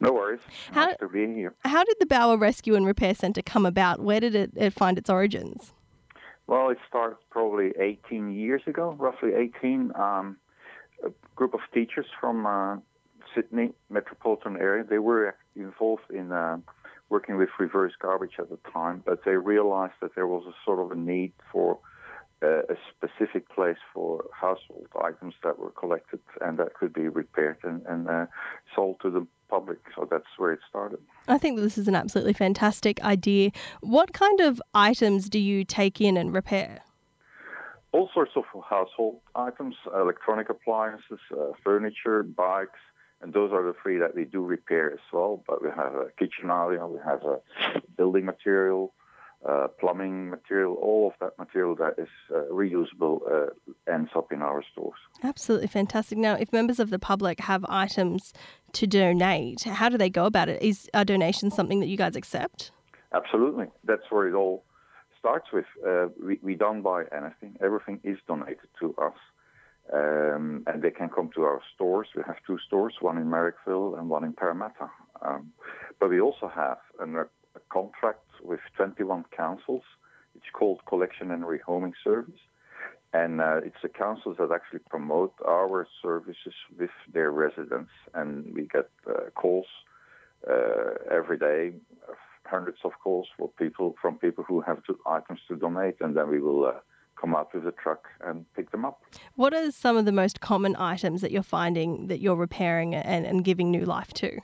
No worries. How- Nice to be here. How did the Bauer Rescue and Repair Centre come about? Where did it find its origins? Well, it started probably 18 years ago, roughly 18. A group of teachers from Sydney metropolitan area, they were involved in working with reverse garbage at the time, but they realized that there was a sort of a need for a specific place for household items that were collected and that could be repaired and sold to the public. So that's where it started. I think that this is an absolutely fantastic idea. What kind of items do you take in and repair? All sorts of household items, electronic appliances, furniture, bikes, and those are the three that we do repair as well. But we have a kitchen area, we have a building material, plumbing material, all of that material that is reusable ends up in our stores. Absolutely fantastic. Now, if members of the public have items to donate, how do they go about it? Is a donation something that you guys accept? Absolutely. That's where it all starts with. We don't buy anything. Everything is donated to us. And they can come to our stores. We have 2 stores, one in Marrickville and one in Parramatta. But we also have a contract with 21 councils. It's called Collection and Rehoming Service. And it's the councils that actually promote our services with their residents. And we get calls every day, hundreds of calls from people who have items to donate. And then we will come out with a truck and pick them up. What are some of the most common items that you're finding that you're repairing and giving new life to?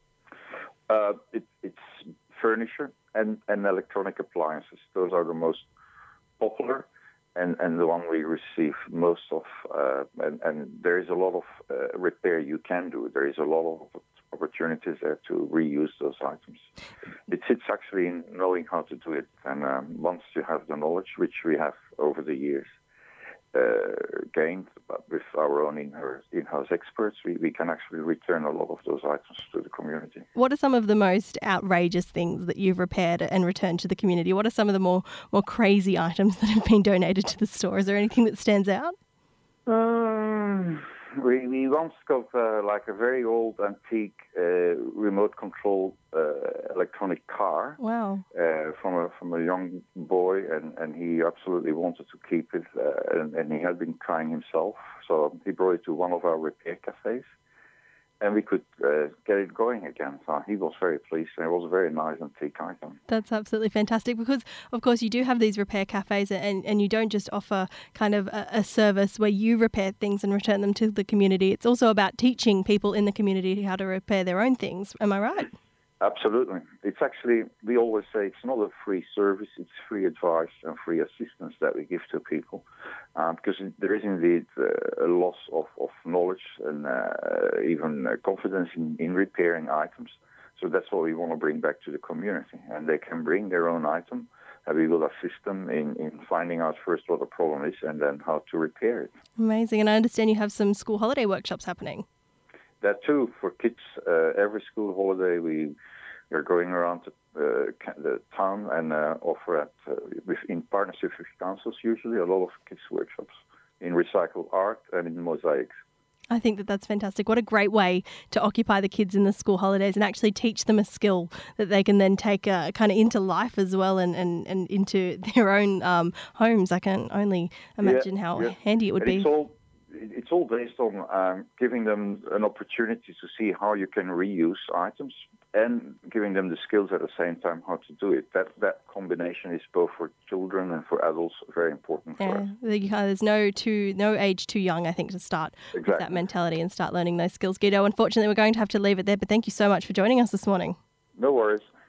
It's furniture and electronic appliances. Those are the most popular and the one we receive most of. And there is a lot of repair you can do. There is a lot of opportunities there to reuse those items. It sits actually in knowing how to do it. And once you have the knowledge, which we have over the years gained, but with our own in-house experts, we can actually return a lot of those items to the community. What are some of the most outrageous things that you've repaired and returned to the community? What are some of the more crazy items that have been donated to the store? Is there anything that stands out? We once got like a very old antique remote control electronic car. Wow. From a young boy, and he absolutely wanted to keep it, and he had been trying himself. So he brought it to one of our repair cafes, and we could get it going again. So he was very pleased, and it was a very nice antique item. That's absolutely fantastic because, of course, you do have these repair cafes and you don't just offer kind of a service where you repair things and return them to the community. It's also about teaching people in the community how to repair their own things. Am I right? Absolutely. It's actually, we always say it's not a free service, it's free advice and free assistance that we give to people. Because there is indeed a loss of knowledge and even confidence in repairing items. So that's what we want to bring back to the community. And they can bring their own item, and we will assist them in finding out first what the problem is and then how to repair it. Amazing. And I understand you have some school holiday workshops happening. That too, for kids, every school holiday we are going around the town and offer in partnership with councils usually a lot of kids workshops in recycled art and in mosaics. I think that that's fantastic. What a great way to occupy the kids in the school holidays and actually teach them a skill that they can then take kind of into life as well and into their own homes. I can only imagine how handy it would be. It's all based on giving them an opportunity to see how you can reuse items and giving them the skills at the same time how to do it. That combination is both for children and for adults very important for us. There's no age too young, I think, to start with that mentality and start learning those skills. Guido, unfortunately, we're going to have to leave it there, but thank you so much for joining us this morning. No worries.